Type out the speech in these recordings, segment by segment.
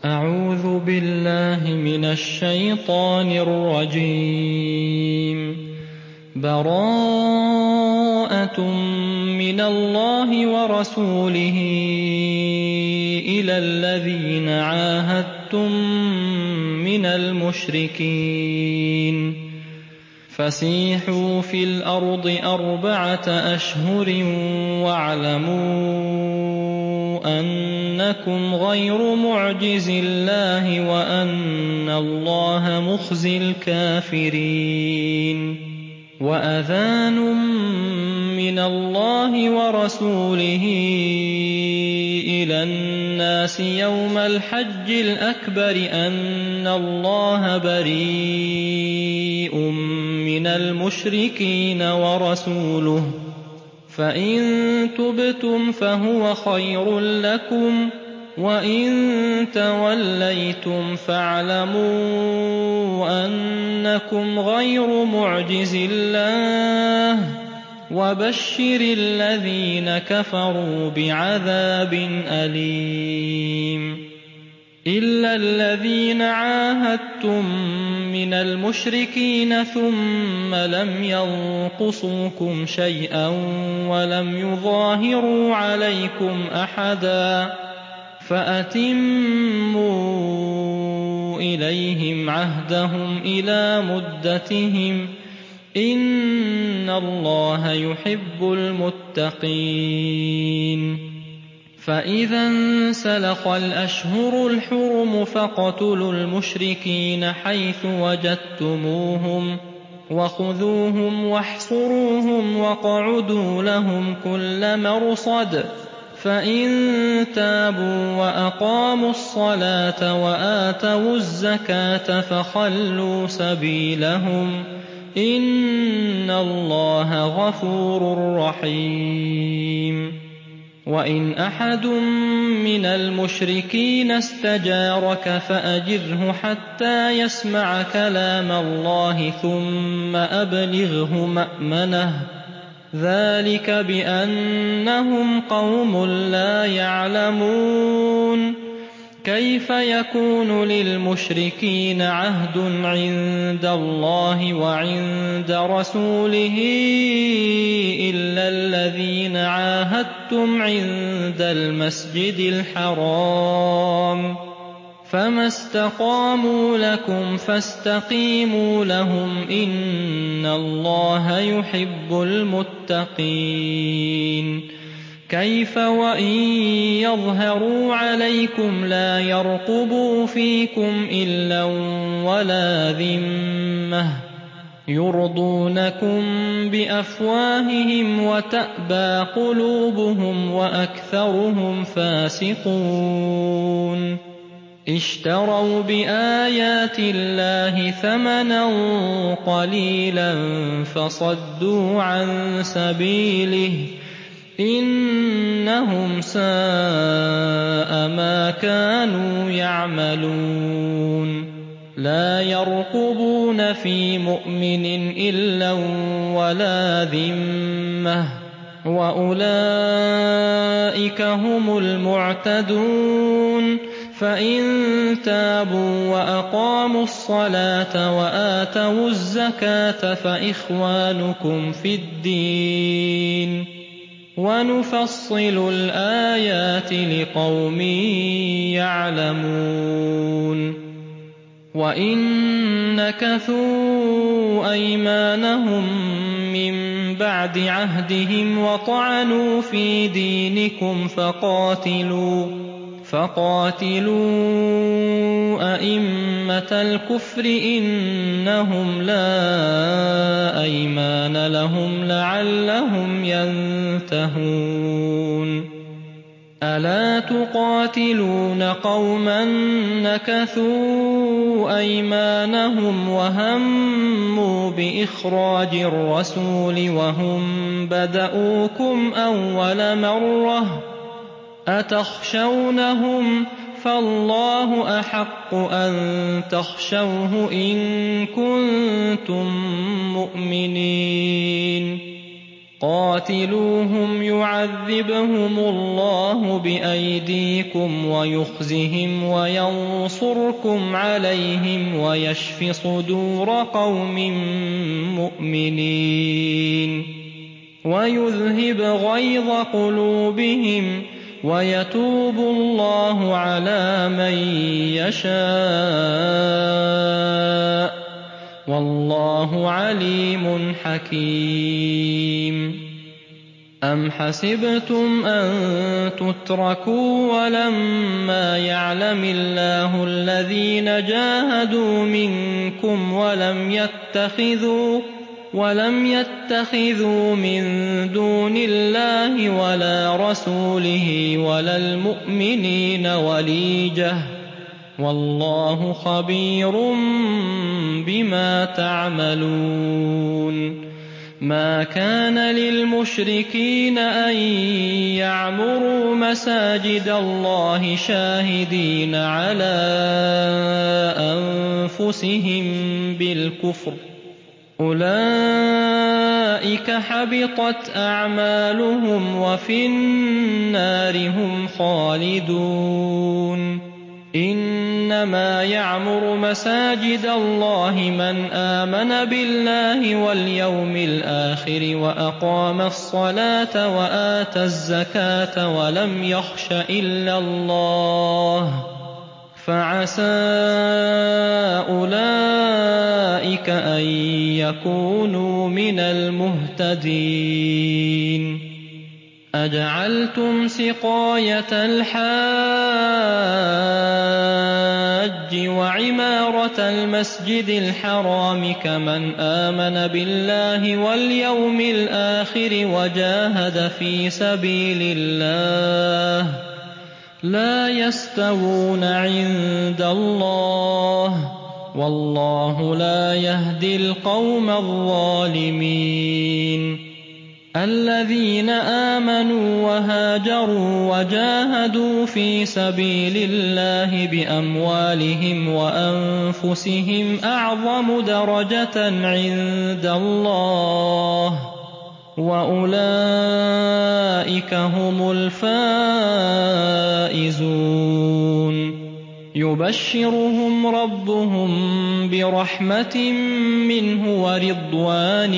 أعوذ بالله من الشيطان الرجيم. براءة من الله ورسوله إلى الذين عاهدتم من المشركين فسيحوا في الأرض 4 أشهر واعلموا أنكم غير معجز الله وأن الله مخزي الكافرين. وأذان من الله ورسوله إلى الناس يوم الحج الأكبر أن الله بريء من المشركين ورسوله فإن تبتم فهو خير لكم وإن توليتم فاعلموا أنكم غير معجز الله وبشر الذين كفروا بعذاب أليم. إلا الذين عاهدتم من المشركين ثم لم ينقصوكم شيئا ولم يظاهروا عليكم أحدا فأتموا إليهم عهدهم إلى مدتهم إن الله يحب المتقين. فإذا انسلخ الأشهر الحرم فاقتلوا المشركين حيث وجدتموهم وخذوهم واحصروهم واقعدوا لهم كل مرصد فإن تابوا وأقاموا الصلاة وآتوا الزكاة فخلوا سبيلهم إن الله غفور رحيم. وإن أحد من المشركين استجارك فأجره حتى يسمع كلام الله ثم أبلغه مأمنه ذلك بأنهم قوم لا يعلمون. كيف يكون للمشركين عهد عند الله وعند رسوله إلا الذين عاهدتم عند المسجد الحرام فما استقاموا لكم فاستقيموا لهم إن الله يحب المتقين. كيف وإن يظهروا عليكم لا يرقبوا فيكم إلا ولا ذمة يرضونكم بأفواههم وتأبى قلوبهم وأكثرهم فاسقون. اشتروا بآيات الله ثمنا قليلا فصدوا عن سبيله إنهم ساء ما كانوا يعملون. لا يرقبون في مؤمن إلا ولا ذمة وأولئك هم المعتدون. فإن تابوا وأقاموا الصلاة وآتوا الزكاة فإخوانكم في الدين ونفصل الآيات لقوم يعلمون. وإن نكثوا أيمانهم من بعد عهدهم وطعنوا في دينكم فقاتلوا أئمة الكفر إنهم لا أيمان لهم لعلهم ينتهون. ألا تقاتلون قوما نكثوا أيمانهم وهموا بإخراج الرسول وهم بدؤوكم أول مرة أتخشونهم فالله أحق أن تخشوه إن كنتم مؤمنين. قاتلوهم يعذبهم الله بأيديكم ويخزهم وينصركم عليهم ويشف صدور قوم مؤمنين ويذهب غيظ قلوبهم ويتوب الله على من يشاء والله عليم حكيم. أم حسبتم أن تتركوا ولما يعلم الله الذين جاهدوا منكم ولم يتخذوا من دون الله ولا رسوله ولا المؤمنين وليجة والله خبير بما تعملون. ما كان للمشركين أن يعمروا مساجد الله شاهدين على أنفسهم بالكفر أولئك حبطت أعمالهم وفي النار هم خالدون. إنما يعمر مساجد الله من آمن بالله واليوم الآخر وأقام الصلاة وآتى الزكاة ولم يخش إلا الله فعسى أولئك أن يكونوا من المهتدين. أجعلتم سقاية الحاج وعمارة المسجد الحرام كمن آمن بالله واليوم الآخر وجاهد في سبيل الله لا يستوون عند الله والله لا يهدي القوم الظالمين. الذين آمنوا وهاجروا وجاهدوا في سبيل الله بأموالهم وأنفسهم أعظم درجة عند الله وأولئك هم الفائزون. يبشرهم ربهم برحمة منه ورضوان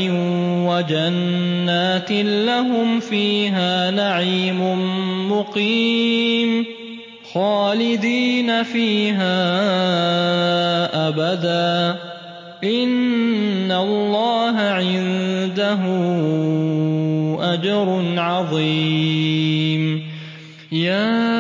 وجنات لهم فيها نعيم مقيم خالدين فيها أبدا إن الله عنده أجر عظيم. يا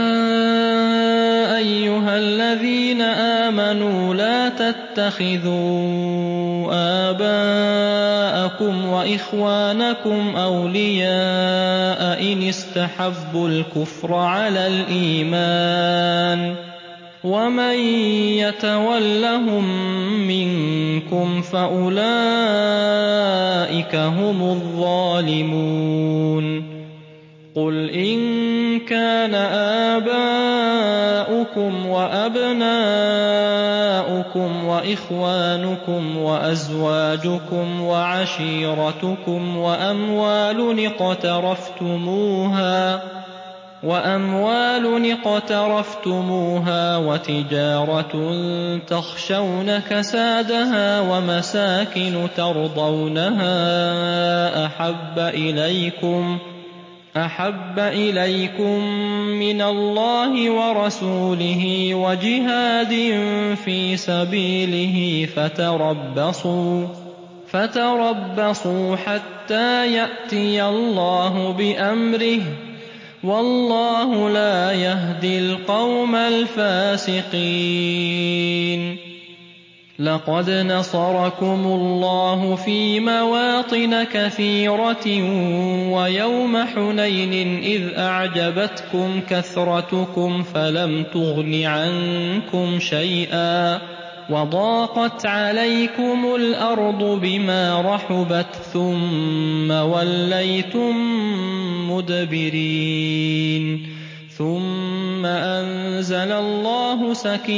أيها الذين آمنوا لا تتخذوا آباءكم وإخوانكم أولياء إن استحبوا الكفر على الإيمان ومن يتولهم منكم فأولئك هم الظالمون. قل إن كان آباؤكم وأبناؤكم وإخوانكم وأزواجكم وعشيرتكم وأموال اقترفتموها وتجارة تخشون كسادها ومساكن ترضونها أحب إليكم من الله ورسوله وجهاد في سبيله فتربصوا حتى يأتي الله بأمره والله لا يهدي القوم الفاسقين. لقد نصركم الله في مواطن كثيرة ويوم حنين إذ أعجبتكم كثرتكم فلم تغن عنكم شيئا وضاقت عليكم الأرض بما رحبت ثم وليتم مدبرين. ثم أنزل الله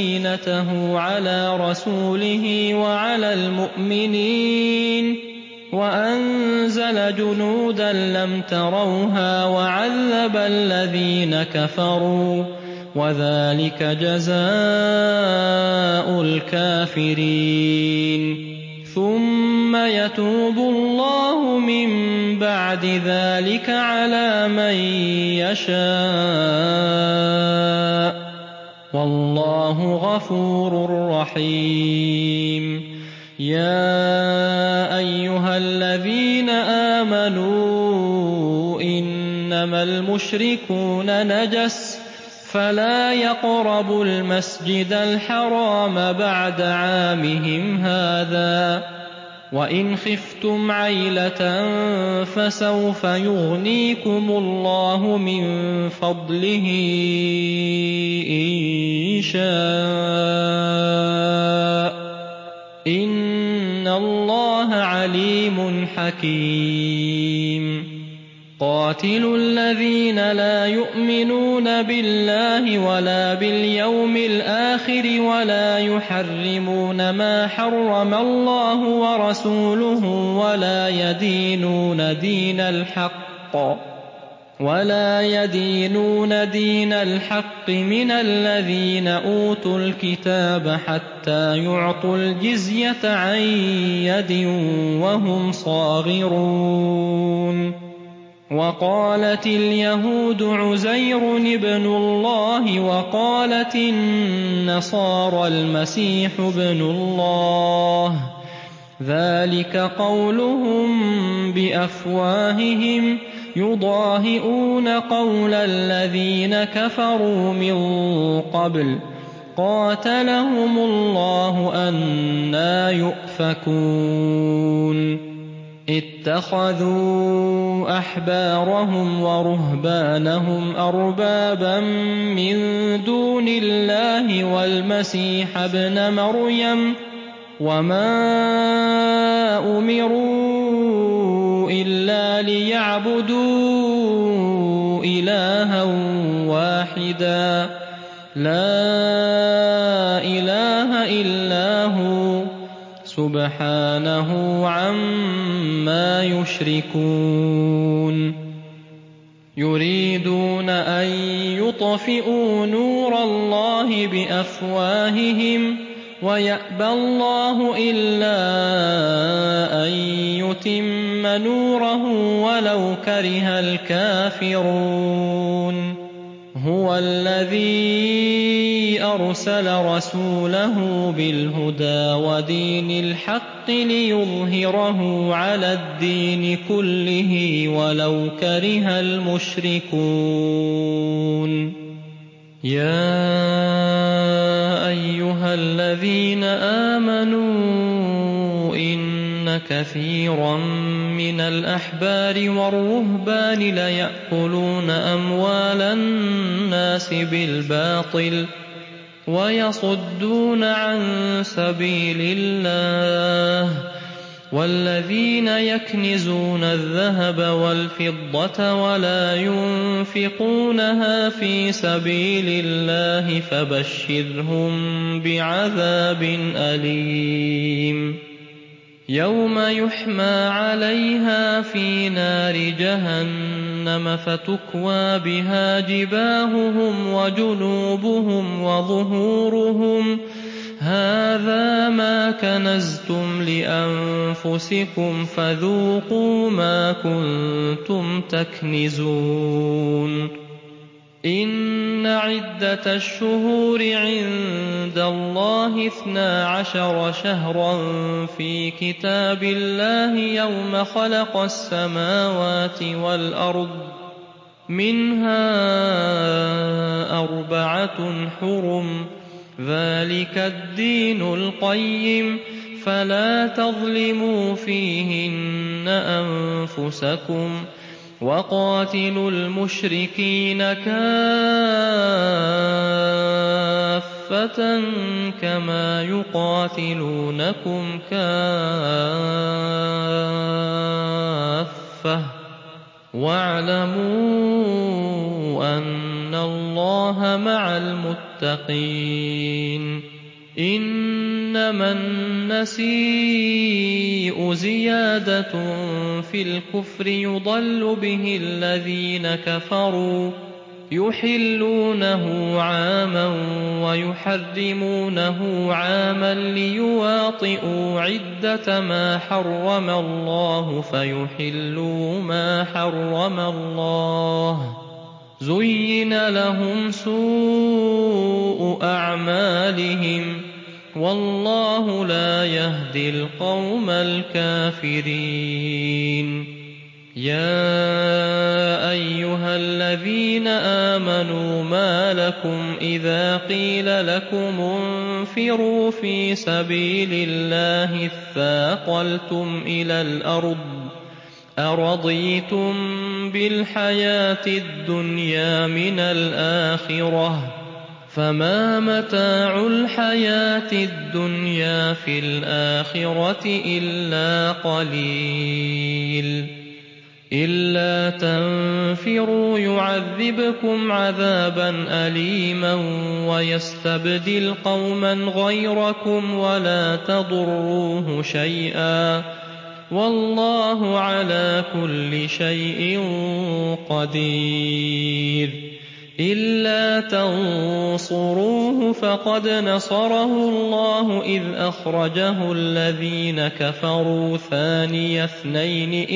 سكينته على رسوله وعلى المؤمنين وأنزل جنودا لم تروها وعذب الذين كفروا وذلك جزاء الكافرين ثم يتوب الله من بعد ذلك على من يشاء والله غفور رحيم يا أيها الذين آمنوا إنما المشركون نجس فلا يقربوا المسجد الحرام بعد عامهم هذا وإن خفتم عيلة فسوف يغنيكم الله من فضله إن شاء إن الله عليم حكيم قاتلوا الذين لا يؤمنون بالله ولا باليوم الآخر ولا يحرمون ما حرم الله ورسوله ولا يدينون دين الحق من الذين أوتوا الكتاب حتى يعطوا الجزية عن يد وهم صاغرون وقالت اليهود عزير ابن الله وقالت النصارى المسيح ابن الله ذلك قولهم بأفواههم يضاهئون قول الذين كفروا من قبل قاتلهم الله أنى يؤفكون اتخذوا أحبارهم ورهبانهم أربابا من دون الله والمسيح ابن مريم وما أمروا إلا ليعبدوا إلها واحدا لا إله إلا هو سبحانه عما يشركون يريدون أن يطفئوا نور الله بأفواههم ويأبى الله إلا أن يتم نوره ولو كره الكافرون هو الذي أرسل رسوله بالهدى ودين الحق ليظهره على الدين كله ولو كره المشركون يا أيها الذين آمنوا إن كثيرا من الأحبار والرهبان ليأكلون أموال الناس بالباطل ويصدون عن سبيل الله والذين يكنزون الذهب والفضة ولا ينفقونها في سبيل الله فبشرهم بعذاب أليم يوم يحمى عليها في نار جهنم فتكوى بها جباههم وجنوبهم وظهورهم هذا ما كنزتم لأنفسكم فذوقوا ما كنتم تكنزون إن عدة الشهور عند الله 12 شهرا في كتاب الله يوم خلق السماوات والأرض منها 4 حرم ذلك الدين القيم فلا تظلموا فيهن أنفسكم وقاتلوا المشركين كافة كما يقاتلونكم كافة واعلموا أن الله مع المتقين إن إنما النسيء زيادة في الكفر يضل به الذين كفروا يحلونه عاما ويحرمونه عاما ليواطئوا عدة ما حرم الله فيحلوا ما حرم الله زين لهم سوء أعمالهم والله لا يهدي القوم الكافرين يا أيها الذين آمنوا ما لكم إذا قيل لكم انفروا في سبيل الله اثاقلتم إلى الأرض أرضيتم بالحياة الدنيا من الآخرة فما متاع الحياة الدنيا في الآخرة إلا قليل إلا تنفروا يعذبكم عذابا أليما ويستبدل قوما غيركم ولا تضروه شيئا والله على كل شيء قدير إلا تنصروه فقد نصره الله إذ أخرجه الذين كفروا ثاني اثنين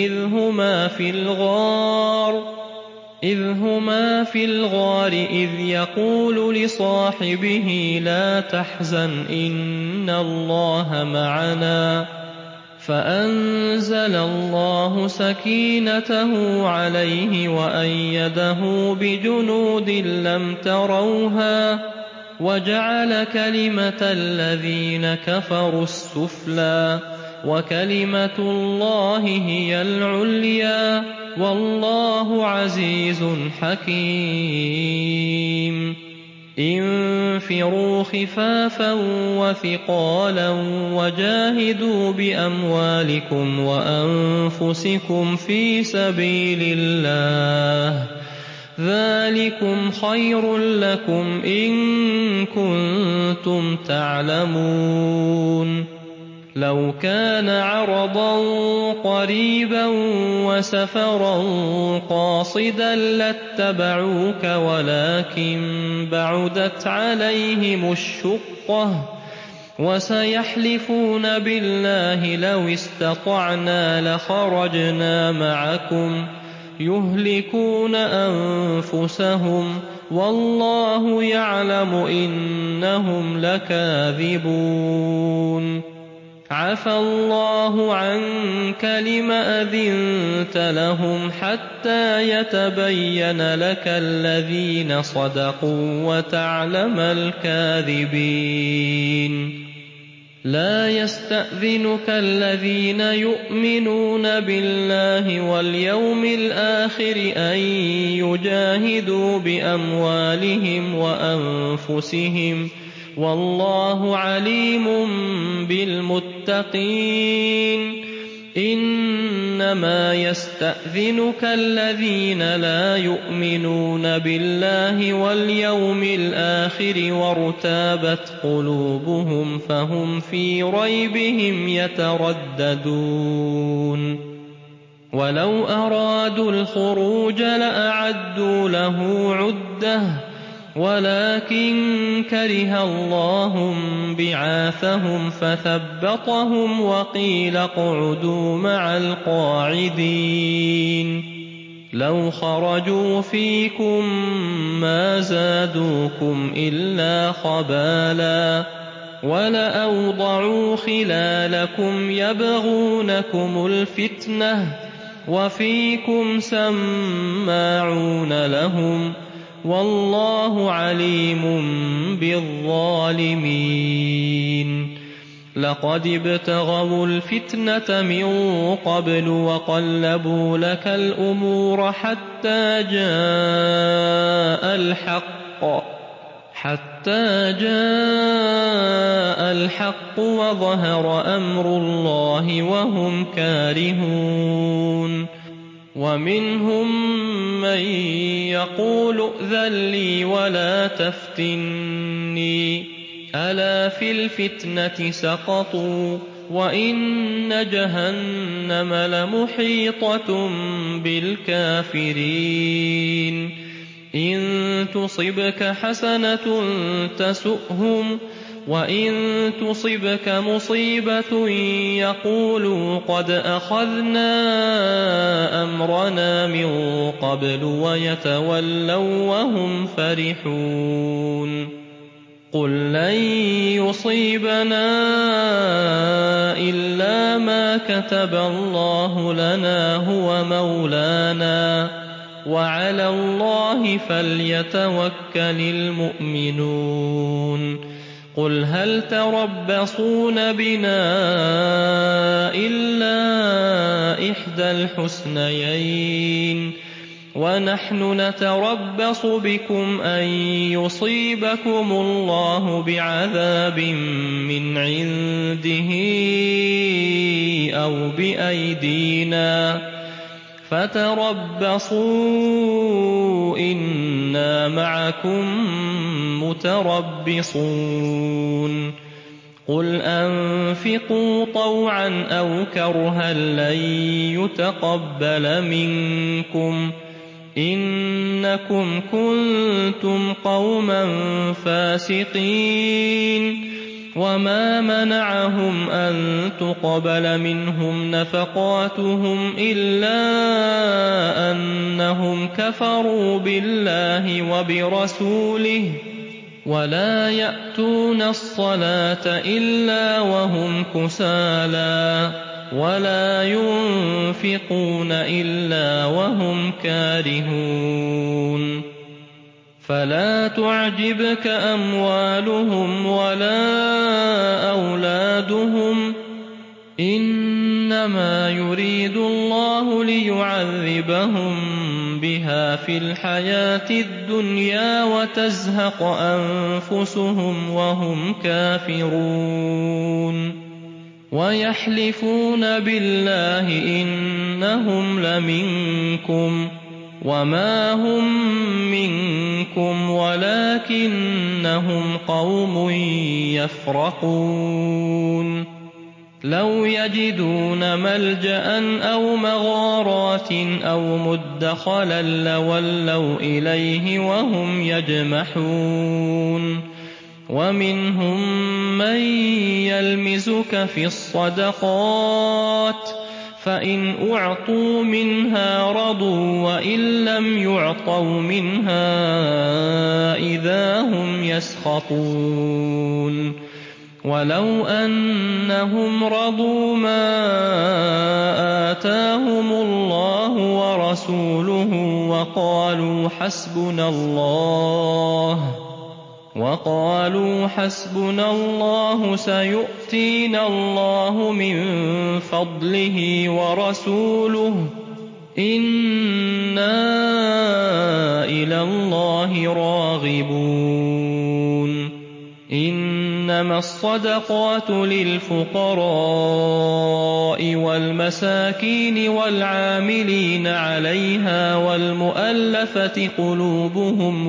إذ هما في الغار إذ يقول لصاحبه لا تحزن إن الله معنا فأنزل الله سكينته عليه وأيده بجنود لم تروها وجعل كلمة الذين كفروا السفلى وكلمة الله هي العليا والله عزيز حكيم انفروا خفافا وثقالا وجاهدوا بأموالكم وأنفسكم في سبيل الله ذلكم خير لكم إن كنتم تعلمون لو كان عرضا قريبا وسفرا قاصدا لاتبعوك ولكن بعدت عليهم الشقة وسيحلفون بالله لو استطعنا لخرجنا معكم يهلكون أنفسهم والله يعلم إنهم لكاذبون عفى الله عنك لم أذنت لهم حتى يتبين لك الذين صدقوا وتعلم الكاذبين لا يستأذنك الذين يؤمنون بالله واليوم الآخر أن يجاهدوا بأموالهم وأنفسهم والله عليم بالمتقين إنما يستأذنك الذين لا يؤمنون بالله واليوم الآخر وارتابت قلوبهم فهم في ريبهم يترددون ولو أرادوا الخروج لأعدوا له عدة ولكن كره الله بعاثهم فثبطهم وقيل اقعدوا مع القاعدين لو خرجوا فيكم ما زادوكم إلا خبالا ولأوضعوا خلالكم يبغونكم الفتنة وفيكم سماعون لهم والله عليم بالظالمين لقد ابتغوا الفتنة من قبل وقلبوا لك الأمور حتى جاء الحق وظهر أمر الله وهم كارهون ومنهم من يقول ائذن لي ولا تفتني ألا في الفتنة سقطوا وإن جهنم لمحيطة بالكافرين إن تصبك حسنة تسؤهم وإن تصبك مصيبة يقولوا قد أخذنا أمرنا من قبل ويتولوا وهم فرحون قل لن يصيبنا إلا ما كتب الله لنا هو مولانا وعلى الله فليتوكل المؤمنون قل هل تربصون بنا إلا إحدى الحسنيين ونحن نتربص بكم أن يصيبكم الله بعذاب من عنده أو بأيدينا فتربصوا إنا معكم متربصون قل أنفقوا طوعا أو كرها لن يتقبل منكم إنكم كنتم قوما فاسقين وما منعهم أن تقبل منهم نفقاتهم إلا أنهم كفروا بالله وبرسوله ولا يأتون الصلاة إلا وهم كسالى ولا ينفقون إلا وهم كارهون فلا تعجبك أموالهم ولا أولادهم إنما يريد الله ليعذبهم بها في الحياة الدنيا وتزهق أنفسهم وهم كافرون ويحلفون بالله إنهم لمنكم وما هم منكم ولكنهم قوم يفرقون لو يجدون ملجأ أو مغارات أو مدخلا لولوا إليه وهم يجمحون ومنهم من يلمزك في الصدقات فإن أعطوا منها رضوا وإن لم يعطوا منها إذا هم يسخطون ولو أنهم رضوا ما آتاهم الله ورسوله وقالوا حسبنا الله سيؤتينا الله من فضله ورسوله إنا إلى الله راغبون إنما الصدقات للفقراء والمساكين والعاملين عليها والمؤلفة قلوبهم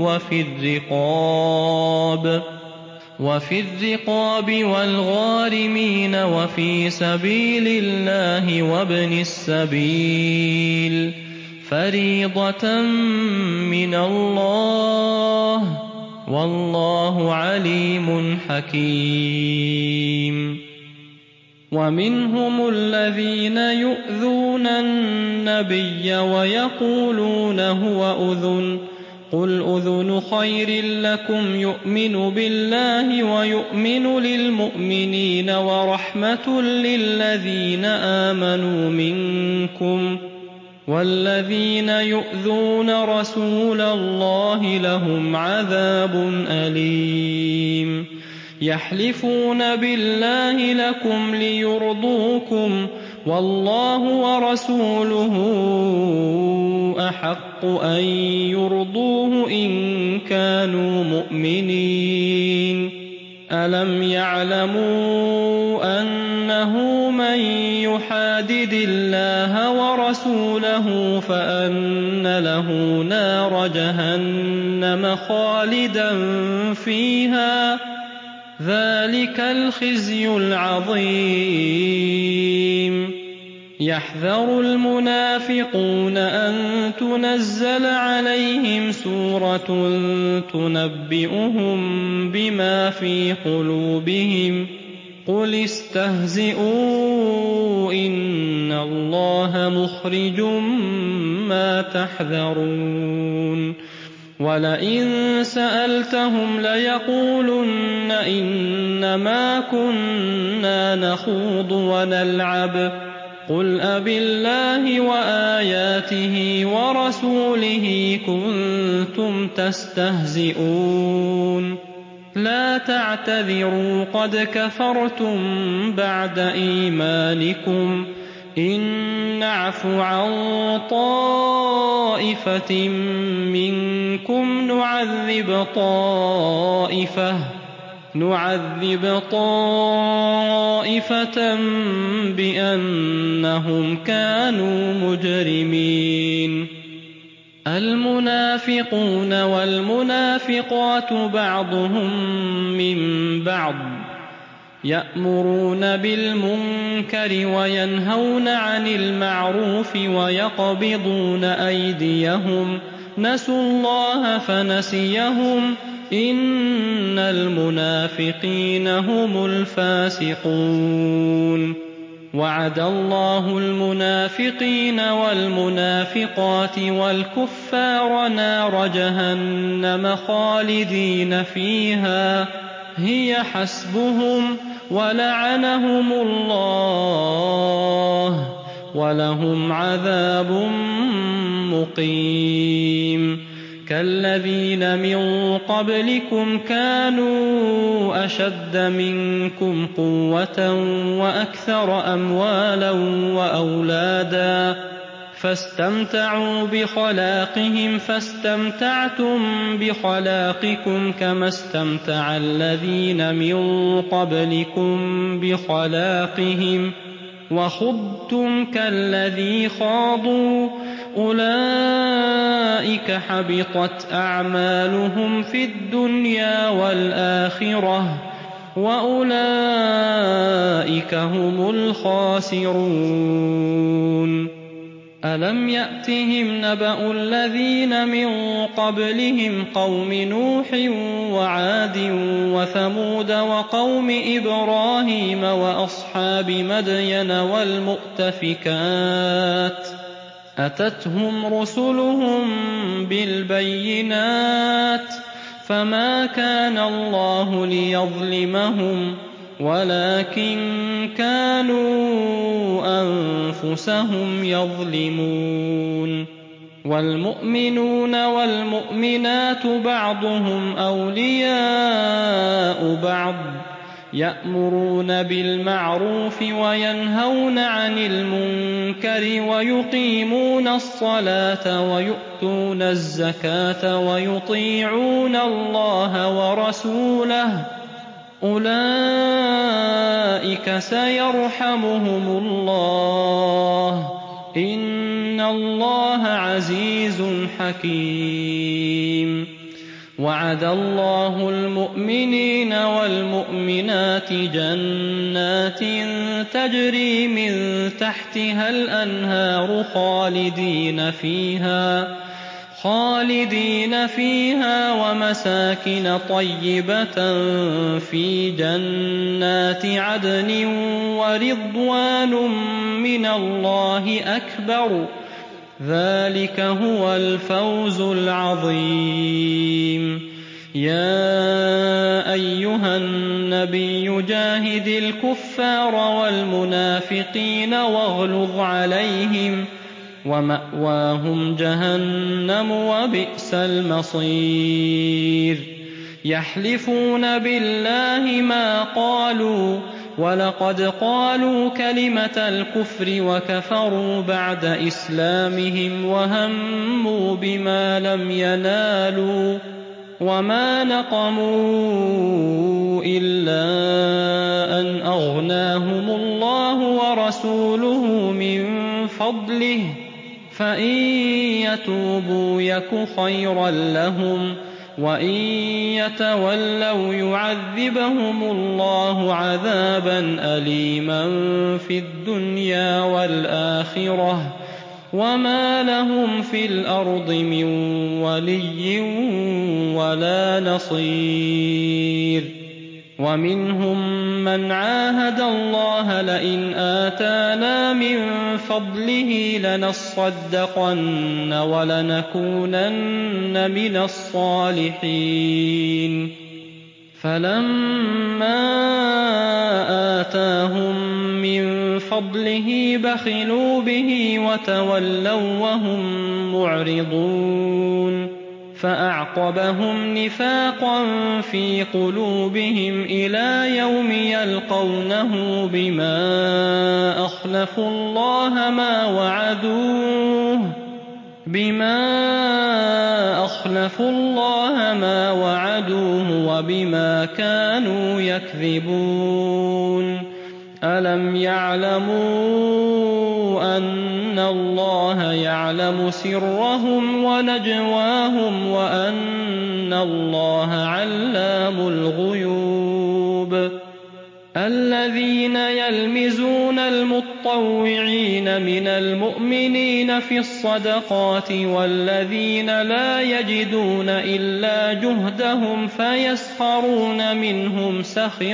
وفي الرقاب والغارمين وفي سبيل الله وابن السبيل فريضة من الله والله عليم حكيم ومنهم الذين يؤذون النبي ويقولون هو أذن قل أذن خير لكم يؤمن بالله ويؤمن للمؤمنين ورحمة للذين آمنوا منكم والذين يؤذون رسول الله لهم عذاب أليم يحلفون بالله لكم ليرضوكم والله ورسوله أحق أن يرضوه إن كانوا مؤمنين ألم يعلموا أنه من يحادد الله ورسوله فأن له نار جهنم خالدا فيها ذلك الخزي العظيم. يحذر المنافقون أن تنزل عليهم سورة تنبئهم بما في قلوبهم قل استهزئوا إن الله مخرج ما تحذرون ولئن سألتهم ليقولن إنما كنا نخوض ونلعب قل أبالله وآياته ورسوله كنتم تستهزئون لا تعتذروا قد كفرتم بعد إيمانكم إن نعف عن طائفة منكم نعذب طائفة بأنهم كانوا مجرمين المنافقون والمنافقات بعضهم من بعض يأمرون بالمنكر وينهون عن المعروف ويقبضون أيديهم نسوا الله فنسيهم إن المنافقين هم الفاسقون وعد الله المنافقين والمنافقات والكفار نار جهنم خالدين فيها هي حسبهم ولعنهم الله ولهم عذاب مقيم كالذين من قبلكم كانوا أشد منكم قوة وأكثر أموالا وأولادا فاستمتعوا بخلاقهم فاستمتعتم بخلاقكم كما استمتع الذين من قبلكم بخلاقهم وخضتم كالذي خاضوا أولئك حبطت أعمالهم في الدنيا والآخرة وأولئك هم الخاسرون ألم يأتهم نبأ الذين من قبلهم قوم نوح وعاد وثمود وقوم إبراهيم وأصحاب مدين والمؤتفكات أتتهم رسلهم بالبينات فما كان الله ليظلمهم ولكن كانوا أنفسهم يظلمون والمؤمنون والمؤمنات بعضهم أولياء بعض يأمرون بالمعروف وينهون عن المنكر ويقيمون الصلاة ويؤتون الزكاة ويطيعون الله ورسوله أولئك سيرحمهم الله إن الله عزيز حكيم وعد الله المؤمنين والمؤمنات جنات تجري من تحتها الأنهار خالدين فيها ومساكن طيبة في جنات عدن ورضوان من الله أكبر ذلك هو الفوز العظيم يا أيها النبي جاهد الكفار والمنافقين واغلظ عليهم ومأواهم جهنم وبئس المصير يحلفون بالله ما قالوا ولقد قالوا كلمة الكفر وكفروا بعد إسلامهم وهموا بما لم ينالوا وما نقموا إلا أن أغناهم الله ورسوله من فضله فإن يتوبوا يك خيرا لهم وَإِن يَتَوَلَّوْا يُعَذِّبْهُمُ اللَّهُ عَذَابًا أَلِيمًا في الدُّنْيَا وَالْآخِرَةِ وَمَا لَهُمْ فِي الْأَرْضِ مِن وَلِيٍّ وَلَا نَصِيرٍ وَمِنْهُم مَّنْ عَاهَدَ اللَّهَ لَئِنْ آتَانَا مِن فَضْلِهِ لَنَصَّدَّقَنَّ وَلَنَكُونَنَّ مِنَ الصَّالِحِينَ فَلَمَّا آتَاهُم مِّن فَضْلِهِ بَخِلُوا بِهِ وَتَوَلَّوا وَّهُم مُّعْرِضُونَ فَأَعْقَبَهُمْ نِفَاقًا فِي قُلُوبِهِمْ إِلَىٰ يَوْمِ يَلْقَوْنَهُ بِمَا أَخْلَفُوا اللَّهَ مَا وَعَدُوهُ وَبِمَا كَانُوا يَكْذِبُونَ أَلَمْ يَعْلَمُوا أَنَّ اللَّهَ يَعْلَمُ سِرَّهُمْ وَنَجْوَاهُمْ وَأَنَّ اللَّهَ عَلَّامُ الْغُيُوبِ الَّذِينَ يَلْمِزُونَ الْمُطَّوِّعِينَ مِنَ الْمُؤْمِنِينَ فِي الصَّدَقَاتِ وَالَّذِينَ لَا يَجِدُونَ إِلَّا جُهْدَهُمْ فَيَسْخَرُونَ مِنْهُمْ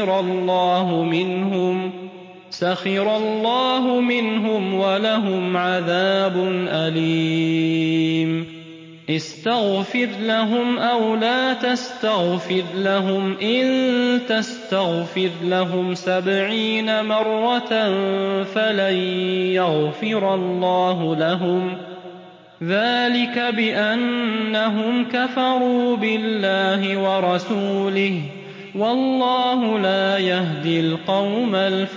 سَخِرَ اللَّهُ مِنْهُمْ وَلَهُمْ عَذَابٌ أَلِيمٌ اسْتَغْفِرْ لَهُمْ أَوْ لَا تَسْتَغْفِرْ لَهُمْ إِن تَسْتَغْفِرْ لَهُمْ 70 مَرَّةً فَلَن يَغْفِرَ اللَّهُ لَهُمْ ۚ ذَٰلِكَ بِأَنَّهُمْ كَفَرُوا بِاللَّهِ وَرَسُولِهِ ۗ وَاللَّهُ لَا يَهْدِي الْقَوْمَ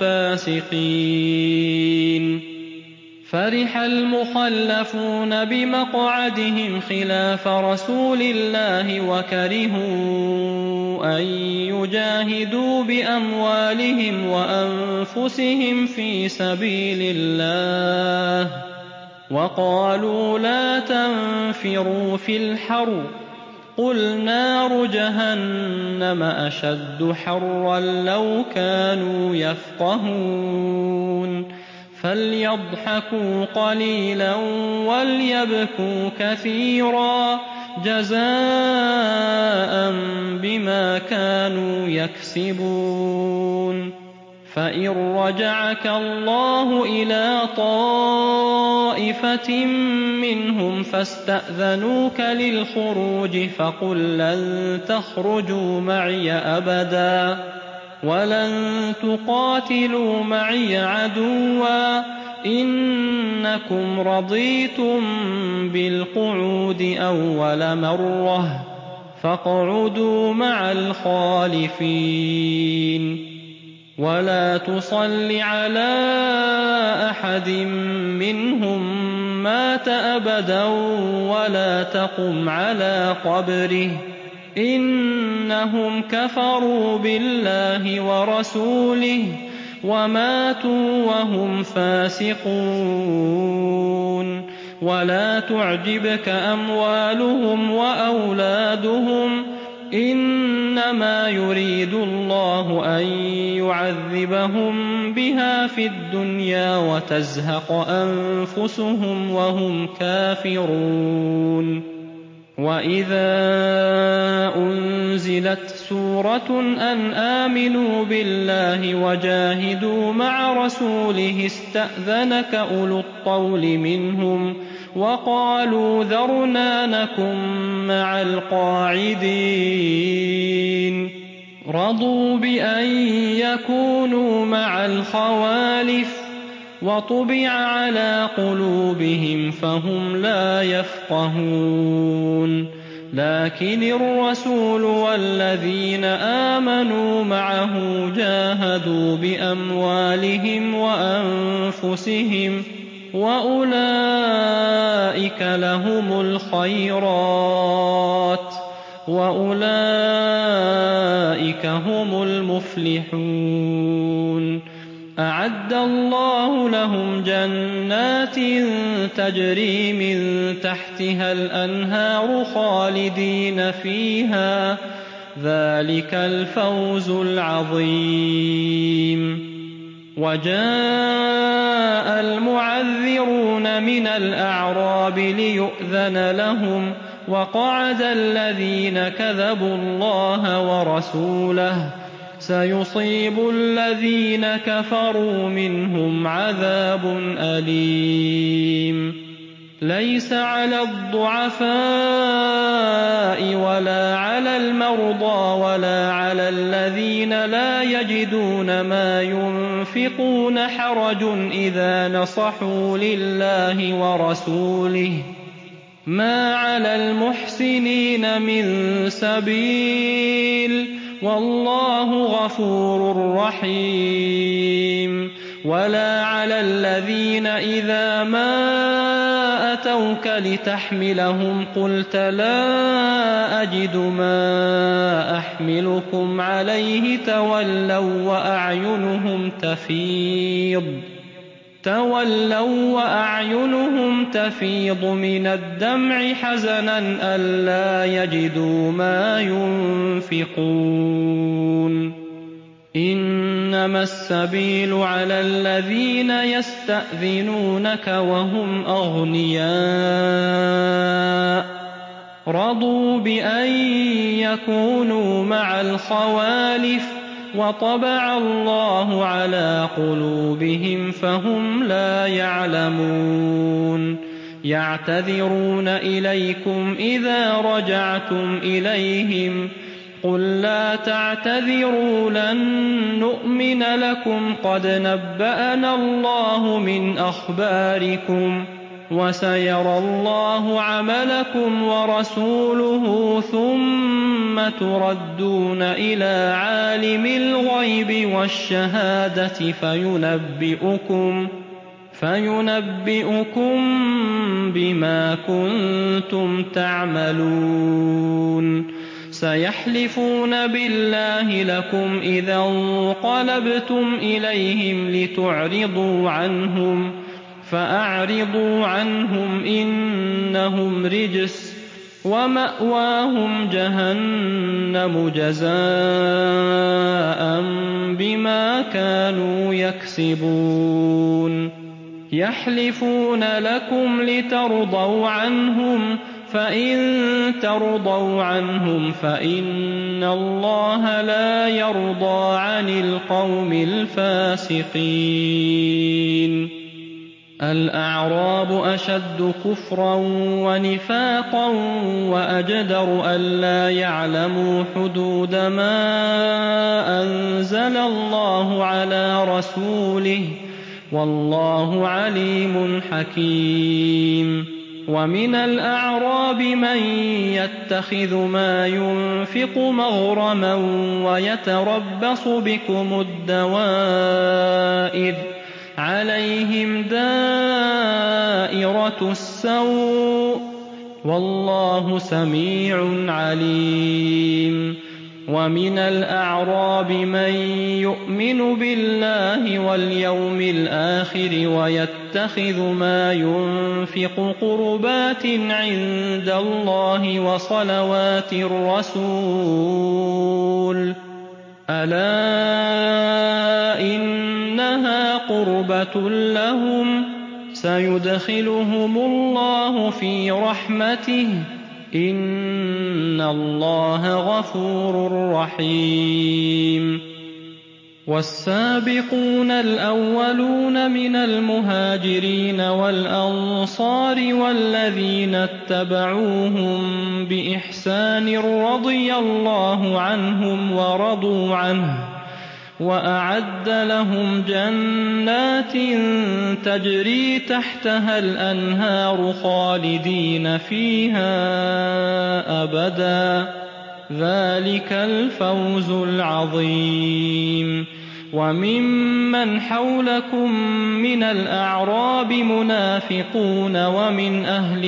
الْفَاسِقِينَ فَرِحَ الْمُخَلَّفُونَ بِمَقْعَدِهِمْ خِلَافَ رَسُولِ اللَّهِ وَكَرِهُوا أَن يُجَاهِدُوا بِأَمْوَالِهِمْ وَأَنفُسِهِمْ فِي سَبِيلِ اللَّهِ وَقَالُوا لَا تَنفِرُوا فِي الْحَرِّ ۗ قُلْ نَارُ جَهَنَّمَ أَشَدُّ حَرًّا لَّوْ كَانُوا يَفْقَهُونَ فَلْيَضْحَكُوا قَلِيلًا وَلْيَبْكُوا كَثِيرًا جَزَاءً بِمَا كَانُوا يَكْسِبُونَ فَإِن رَّجَعَكَ اللَّهُ إِلَىٰ طَائِفَةٍ مِّنْهُمْ فَاسْتَأْذَنُوكَ لِلْخُرُوجِ فَقُل لَّن تَخْرُجُوا مَعِيَ أَبَدًا وَلَن تُقَاتِلُوا مَعِيَ عَدُوًّا ۖ إِنَّكُمْ رَضِيتُم بِالْقُعُودِ أَوَّلَ مَرَّةٍ فَاقْعُدُوا مَعَ الْخَالِفِينَ وَلَا تُصَلِّ عَلَىٰ أَحَدٍ مِّنْهُم مَّاتَ أَبَدًا وَلَا تَقُمْ عَلَىٰ قَبْرِهِ ۖ إِنَّهُمْ كَفَرُوا بِاللَّهِ وَرَسُولِهِ وَمَاتُوا وَهُمْ فَاسِقُونَ وَلَا تُعْجِبْكَ أَمْوَالُهُمْ وَأَوْلَادُهُمْ ۚ إِنَّمَا يُرِيدُ اللَّهُ أَن يُعَذِّبَهُم بِهَا فِي الدُّنْيَا وَتَزْهَقَ أَنفُسُهُمْ وَهُمْ كَافِرُونَ وَإِذَا أُنزِلَتْ سُورَةٌ أَنْ آمِنُوا بِاللَّهِ وَجَاهِدُوا مَعَ رَسُولِهِ اسْتَأْذَنَكَ أُولُو الطَّوْلِ مِنْهُمْ وَقَالُوا ذَرْنَا نَكُن مَّعَ الْقَاعِدِينَ رَضُوا بِأَن يَكُونُوا مَعَ الْخَوَالِفِ وَطُبِعَ عَلَىٰ قُلُوبِهِمْ فَهُمْ لَا يَفْقَهُونَ لَٰكِنِ الرَّسُولُ وَالَّذِينَ آمَنُوا مَعَهُ جَاهَدُوا بِأَمْوَالِهِمْ وَأَنفُسِهِمْ ۖ وَأُولَٰئِكَ لَهُمُ الْخَيْرَاتُ وَأُولَٰئِكَ هُمُ الْمُفْلِحُونَ أعد الله لهم جنات تجري من تحتها الأنهار خالدين فيها، ذلك الفوز العظيم. وجاء المعذرون من الأعراب ليؤذن لهم، وقعد الذين كذبوا الله ورسوله، سيصيب الذين كفروا منهم عذاب أليم. ليس على الضعفاء ولا على المرضى ولا على الذين لا يجدون ما ينفقون حرج إذا نصحوا لله ورسوله، ما على المحسنين من سبيل، والله غفور رحيم. ولا على الذين إذا ما أتوك لتحملهم قلت لا أجد ما أحملكم عليه تولوا وأعينهم تفيض من الدمع حزنا ألا يجدوا ما ينفقون. إنما السبيل على الذين يستأذنونك وهم أغنياء، رضوا بأن يكونوا مع الخوالف، وطبع الله على قلوبهم فهم لا يعلمون. يعتذرون إليكم إذا رجعتم إليهم، قل لا تعتذروا لن نؤمن لكم قد نبأنا الله من أخباركم، وسيرى الله عملكم ورسوله ثم تردون إلى عالم الغيب والشهادة فينبئكم بما كنتم تعملون. سيحلفون بالله لكم إذا انقلبتم إليهم لتعرضوا عنهم، فأعرضوا عنهم إنهم رجس، ومأواهم جهنم جزاء بما كانوا يكسبون. يحلفون لكم لترضوا عنهم، فإن ترضوا عنهم فإن الله لا يرضى عن القوم الفاسقين. الأعراب أشد كفرا ونفاقا وأجدر ألا يعلموا حدود ما أنزل الله على رسوله، والله عليم حكيم. ومن الأعراب من يتخذ ما ينفق مغرما ويتربص بكم الدوائر، عليهم دائرة السوء، والله سميع عليم. ومن الأعراب من يؤمن بالله واليوم الآخر ويتخذ ما ينفق قربات عند الله وصلوات الرسول، ألا إنها قربة لهم، سيدخلهم الله في رحمته، إن الله غفور رحيم. والسابقون الأولون من المهاجرين والأنصار والذين اتبعوهم بإحسان رضي الله عنهم ورضوا عنه، وأعد لهم جنات تجري تحتها الأنهار خالدين فيها أبدا، ذلك الفوز العظيم. وممن حولكم من الأعراب منافقون ومن أهل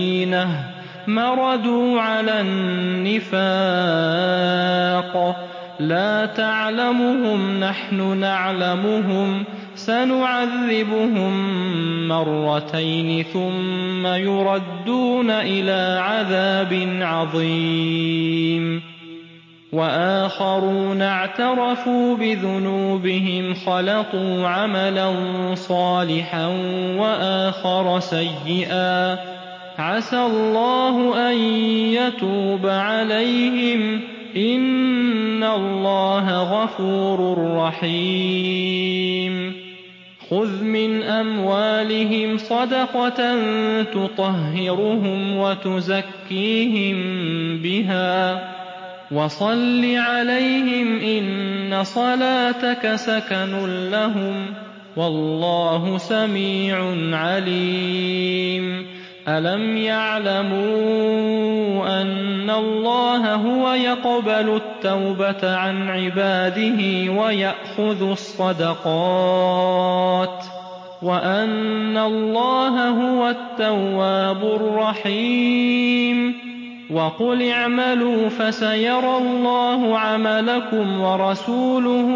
المدينة مردوا على النفاق، لا تعلمهم نحن نعلمهم سنعذبهم مرتين ثم يردون إلى عذاب عظيم وآخرون اعترفوا بذنوبهم خلطوا عملا صالحا وآخر سيئا عسى الله أن يتوب عليهم إن الله غفور رحيم خذ من أموالهم صدقة تطهرهم وتزكيهم بها وصل عليهم إن صلاتك سكن لهم والله سميع عليم ألم يعلموا أن الله هو يقبل التوبة عن عباده ويأخذ الصدقات وأن الله هو التواب الرحيم وقل اعملوا فسيرى الله عملكم ورسوله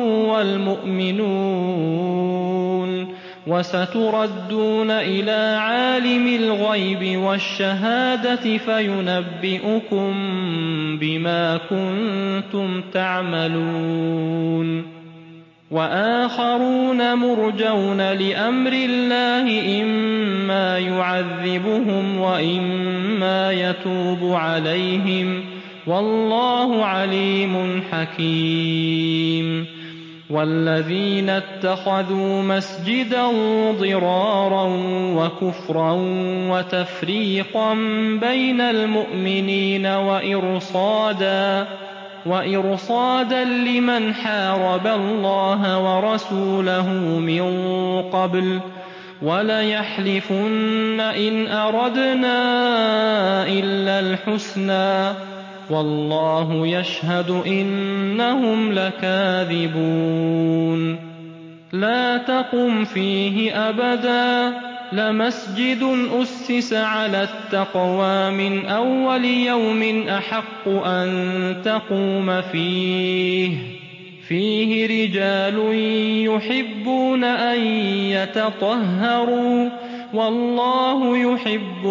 والمؤمنون وستردون إلى عالم الغيب والشهادة فينبئكم بما كنتم تعملون وآخرون مرجون لأمر الله إما يعذبهم وإما يتوب عليهم والله عليم حكيم والذين اتخذوا مسجدا ضرارا وكفرا وتفريقا بين المؤمنين وإرصادا لمن حارب الله ورسوله من قبل وليحلفن إن أردنا إلا الحسنى والله يشهد إنهم لكاذبون لا تقم فيه أبدا لمسجد أسس على التقوى من أول يوم أحق أن تقوم فيه رجال يحبون أن يتطهروا والله يحب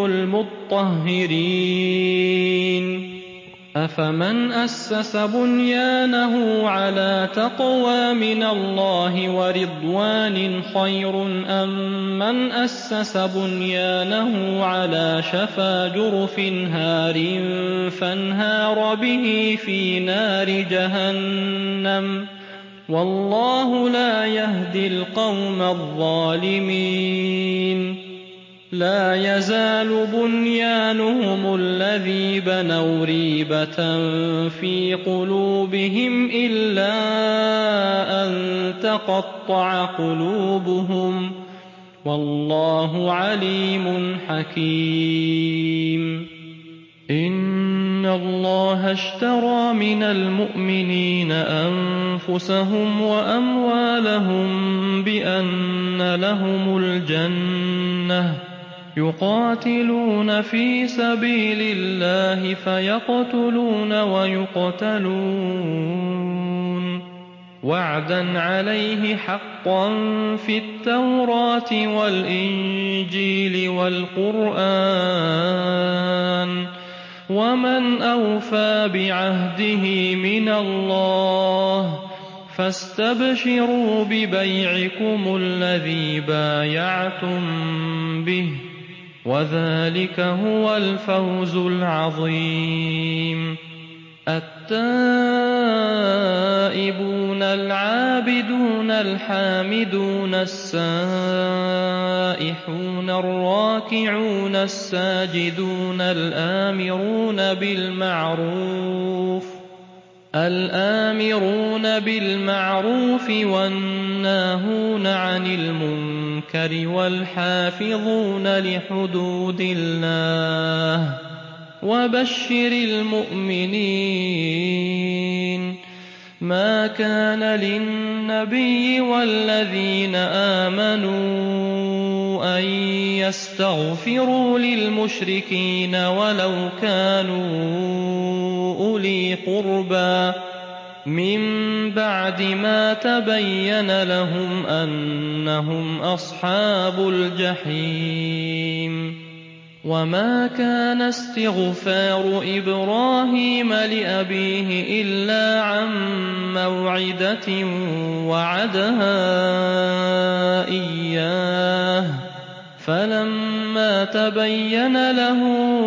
المطهرين أفمن أسس بنيانه على تقوى من الله ورضوان خير أم من أسس بنيانه على شفا جرف هار فانهار به في نار جهنم والله لا يهدي القوم الظالمين لا يزال بنيانهم الذي بنوا ريبة في قلوبهم إلا أن تقطع قلوبهم والله عليم حكيم إن الله اشترى من المؤمنين أنفسهم وأموالهم بأن لهم الجنة يقاتلون في سبيل الله فيقتلون ويقتلون وعدا عليه حقا في التوراة والإنجيل والقرآن ومن أوفى بعهده من الله فاستبشروا ببيعكم الذي بايعتم به وذلك هو الفوز العظيم التائبون العابدون الحامدون السائحون الراكعون الساجدون الآمرون بالمعروف والناهون عن المنكر والحافظون لحدود الله وبشر المؤمنين ما كان للنبي والذين آمنوا أن يستغفروا للمشركين ولو كانوا أولي قربى مِن بَعْدِ مَا تَبَيَّنَ لَهُمْ أَنَّهُمْ أَصْحَابُ الْجَحِيمِ وَمَا كَانَ اسْتِغْفَارُ إِبْرَاهِيمَ لِأَبِيهِ إِلَّا عَن مَّوْعِدَةٍ وَعَدَهَا إِيَّاهُ فَلَمَّا تَبَيَّنَ لَهُ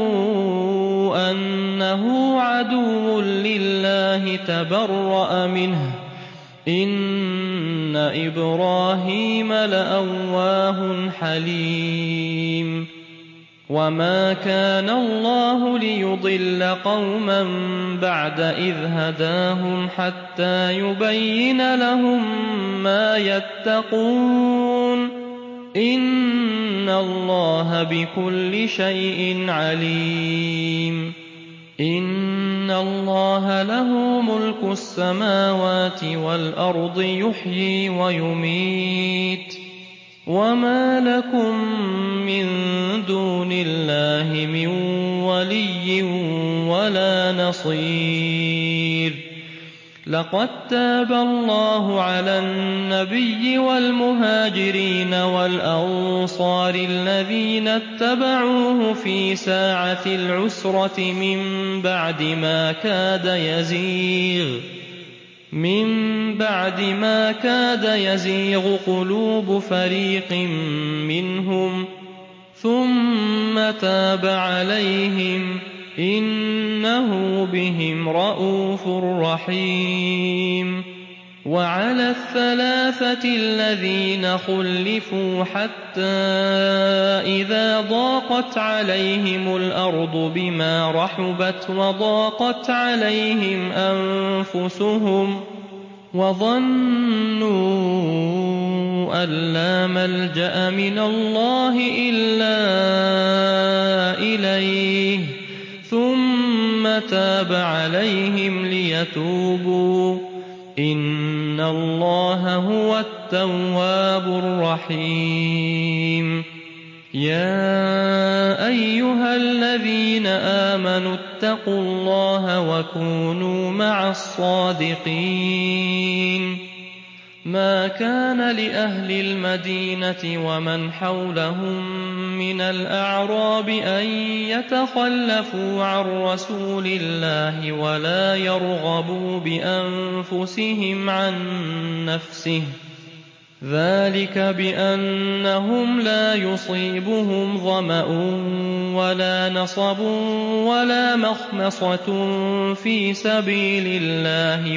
أَنَّهُ عَدُوٌّ لِّلَّهِ تَبَرَّأَ مِنْهُ ۚ إِنَّ إِبْرَاهِيمَ لَأَوَّاهٌ حَلِيمٌ وَمَا كَانَ اللَّهُ لِيُضِلَّ قَوْمًا بَعْدَ إِذْ هَدَاهُمْ حَتَّىٰ يُبَيِّنَ لَهُم مَّا يَتَّقُونَ ۚ إِنَّ اللَّهَ بِكُلِّ شَيْءٍ عَلِيمٌ إِنَّ اللَّهَ لَهُ مُلْكُ السَّمَاوَاتِ وَالْأَرْضِ يُحْيِي وَيُمِيتُ ۚ وَمَا لَكُم مِّن دُونِ اللَّهِ مِن وَلِيٍّ وَلَا نَصِيرٍ لَقَد تَّابَ اللَّهُ عَلَى النَّبِيِّ وَالْمُهَاجِرِينَ وَالْأَنصَارِ الَّذِينَ اتَّبَعُوهُ فِي سَاعَةِ الْعُسْرَةِ مِن بَعْدِ مَا كَادَ يَزِيغُ قُلُوبُ فَرِيقٍ مِّنْهُمْ ثُمَّ تَابَ عَلَيْهِمْ ۚ إِنَّهُ بِهِمْ رَءُوفٌ رَّحِيمٌ وَعَلَى الثَّلَاثَةِ الَّذِينَ خُلِّفُوا حَتَّىٰ إِذَا ضَاقَتْ عَلَيْهِمُ الْأَرْضُ بِمَا رَحُبَتْ وَضَاقَتْ عَلَيْهِمْ أَنفُسُهُمْ وَظَنُّوا أَن لَّا مَلْجَأَ مِنَ اللَّهِ إِلَّا إِلَيْهِ ثُمَّ تَابَ عَلَيْهِمْ لِيَتُوبُوا ۚ إِنَّ اللَّهَ هُوَ التَّوَّابُ الرَّحِيمُ يَا أَيُّهَا الَّذِينَ آمَنُوا اتَّقُوا اللَّهَ وَكُونُوا مَعَ الصَّادِقِينَ مَا كَانَ لِأَهْلِ الْمَدِينَةِ وَمَنْ حَوْلَهُم مِّنَ الْأَعْرَابِ أَن يَتَخَلَّفُوا عَن رَّسُولِ اللَّهِ وَلَا يَرْغَبُوا بِأَنفُسِهِمْ عَن نَّفْسِهِ ۚ ذَٰلِكَ بِأَنَّهُمْ لَا يُصِيبُهُمْ ظَمَأٌ وَلَا نَصَبٌ وَلَا مَخْمَصَةٌ فِي سَبِيلِ اللَّهِ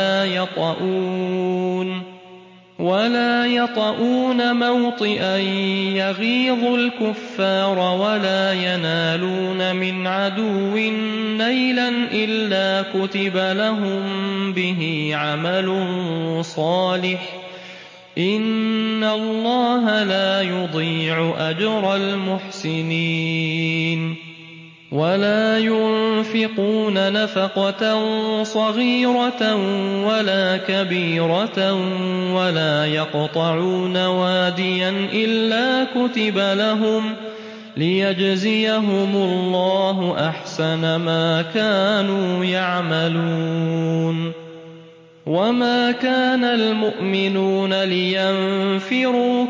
وَلَا يَطَئُونَ مَوْطِئًا يَغِيظُ الْكُفَّارَ وَلَا يَنَالُونَ مِنْ عَدُوٍّ نَيْلًا إِلَّا كُتِبَ لَهُم بِهِ عَمَلٌ صَالِحٌ ۚ إِنَّ اللَّهَ لَا يُضِيعُ أَجْرَ الْمُحْسِنِينَ وَلَا يُنفِقُونَ نَفَقَةً صَغِيرَةً وَلَا كَبِيرَةً وَلَا يَقْطَعُونَ وَادِيًا إِلَّا كُتِبَ لَهُمْ لِيَجْزِيَهُمُ اللَّهُ أَحْسَنَ مَا كَانُوا يَعْمَلُونَ وَمَا كَانَ الْمُؤْمِنُونَ لِيَنفِرُوا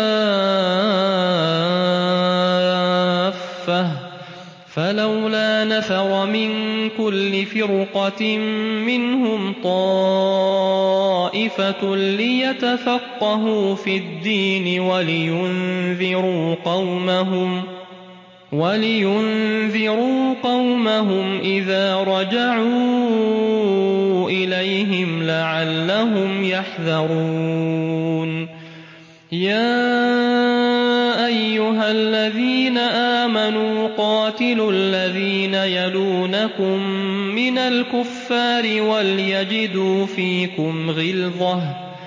كَافَّةً فَلَوْلَا نَفَرَ مِن كُلِّ فِرْقَةٍ مِّنْهُمْ طَائِفَةٌ لِّيَتَفَقَّهُوا فِي الدِّينِ وَلِيُنذِرُوا قَوْمَهُمْ إِذَا رَجَعُوا إِلَيْهِمْ لَعَلَّهُمْ يَحْذَرُونَ يَا أَيُّهَا الَّذِينَ آمَنُوا قَاتِلُوا الَّذِينَ يَلُونَكُم مِّنَ الْكُفَّارِ وَلْيَجِدُوا فِيكُمْ غِلْظَةً ۚ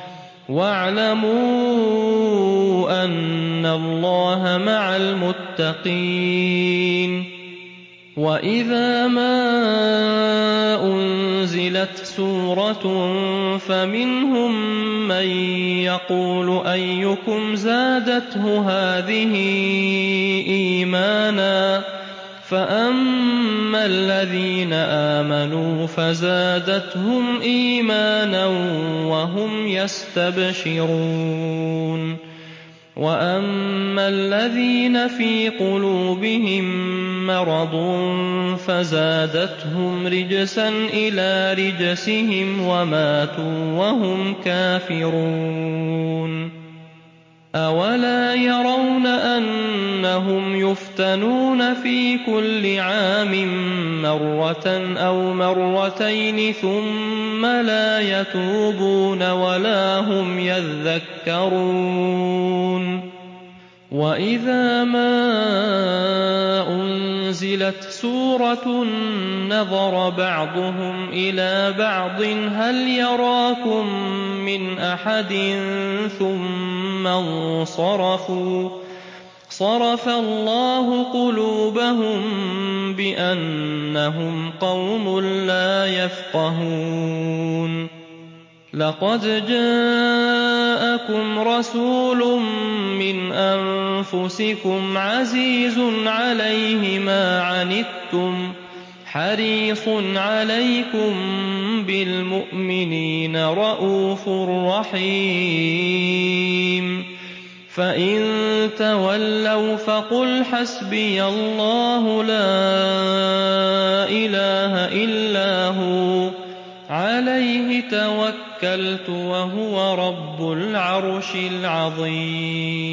وَاعْلَمُوا أَنَّ اللَّهَ مَعَ الْمُتَّقِينَ وَإِذَا مَا أُنزِلَتْ سُورَةٌ فَمِنْهُم مَّن يَقُولُ أَيُّكُمْ زَادَتْهُ هَٰذِهِ إِيمَانًا فَأَمَّا الَّذِينَ آمَنُوا فَزَادَتْهُمْ إِيمَانًا وَهُمْ يَسْتَبْشِرُونَ وَأَمَّا الَّذِينَ فِي قُلُوبِهِم مَّرَضٌ فَزَادَتْهُمْ رِجْسًا إِلَىٰ رِجْسِهِمْ وَمَاتُوا وَهُمْ كَافِرُونَ أَوَلَا يَرَوْنَ أَنَّهُمْ يُفْتَنُونَ فِي كُلِّ عَامٍ مَّرَّةً أَوْ مَرَّتَيْنِ ثُمَّ لَا يَتُوبُونَ وَلَا هُمْ يَذَّكَّرُونَ وَإِذَا مَا أُنزِلَتْ سُورَةٌ نَّظَرَ بَعْضُهُمْ إِلَىٰ بَعْضٍ هَلْ يَرَاكُم مِّنْ أَحَدٍ ثُمَّ انصَرَفُوا صَرَفَ اللَّهُ قُلُوبَهُم بِأَنَّهُمْ قَوْمٌ لَّا يَفْقَهُونَ لَقَدْ جَاءَكُمْ رَسُولٌ مِّنْ أَنفُسِكُمْ عَزِيزٌ عَلَيْهِ مَا عَنِتُّمْ حَرِيصٌ عَلَيْكُم بِالْمُؤْمِنِينَ رَءُوفٌ رَّحِيمٌ فَإِن تَوَلَّوْا فَقُلْ حَسْبِيَ اللَّهُ لَا إِلَٰهَ إِلَّا هُوَ عَلَيْهِ تَوَكَّلْتُ وَهُوَ رَبُّ الْعَرْشِ الْعَظِيمِ